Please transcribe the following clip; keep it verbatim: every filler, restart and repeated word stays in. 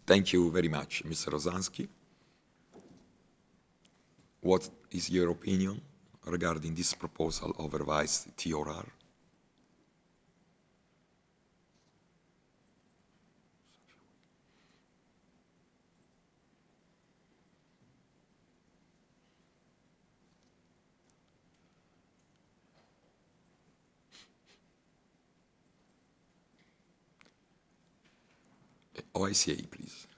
Thank you very much, Mister Rosansky. What is your opinion regarding this proposal of revised T O R? O I C A, please.